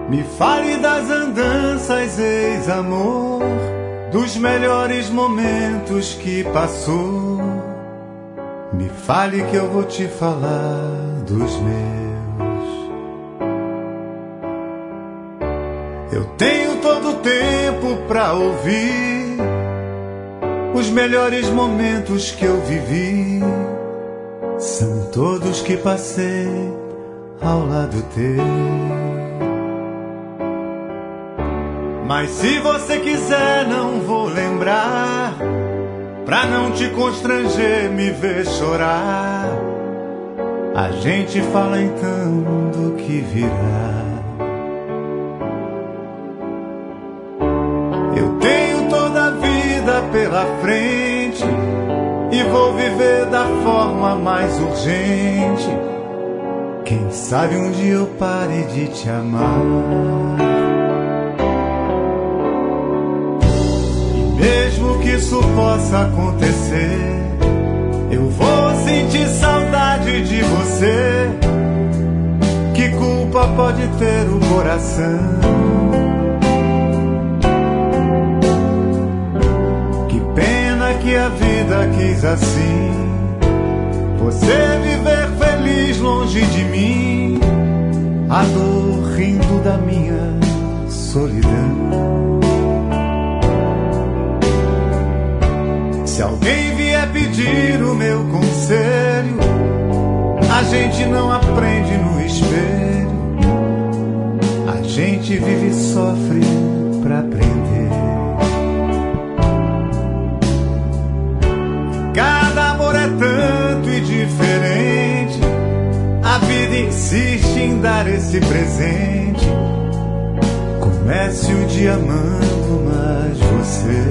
Me fale das andanças, ex-amor, dos melhores momentos que passou. Me fale que eu vou te falar dos meus. Eu tenho todo o tempo pra ouvir os melhores momentos que eu vivi. São todos que passei ao lado teu. Mas se você quiser, não vou lembrar, pra não te constranger, me ver chorar. A gente fala então do que virá. Eu tenho toda a vida pela frente e vou viver da forma mais urgente. Quem sabe um dia eu pare de te amar. Mesmo que isso possa acontecer, eu vou sentir saudade de você. Que culpa pode ter o coração? Que pena que a vida quis assim, você viver feliz longe de mim, a dor rindo da minha solidão. Se alguém vier pedir o meu conselho, a gente não aprende no espelho, a gente vive e sofre pra aprender. Cada amor é tanto e diferente, a vida insiste em dar esse presente. Comece o dia amando mais você.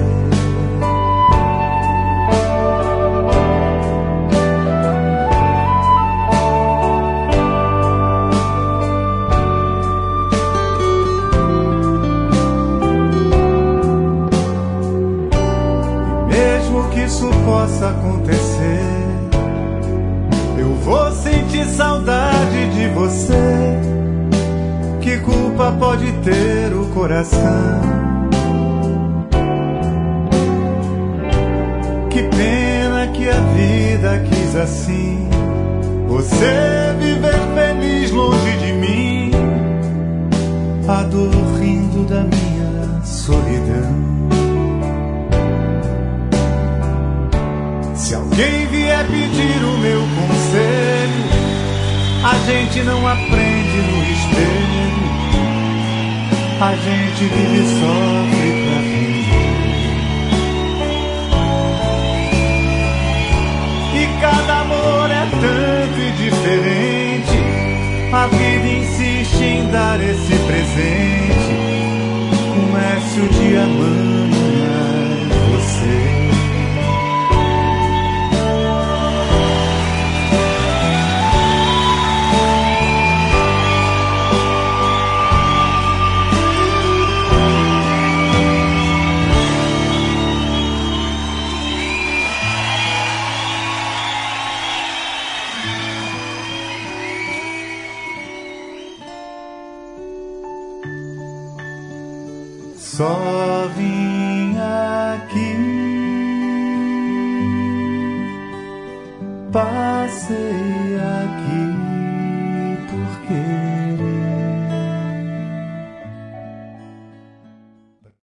Possa acontecer, eu vou sentir saudade de você. Que culpa pode ter o coração? Que pena que a vida quis assim, você viver feliz longe de mim, a dor rindo da minha solidão. Se alguém vier pedir o meu conselho, a gente não aprende no espelho, a gente vive e sofre pra aprender. E cada amor é tanto e diferente, a vida insiste em dar esse presente. Comece o dia amando mais você. Só vim aqui, passei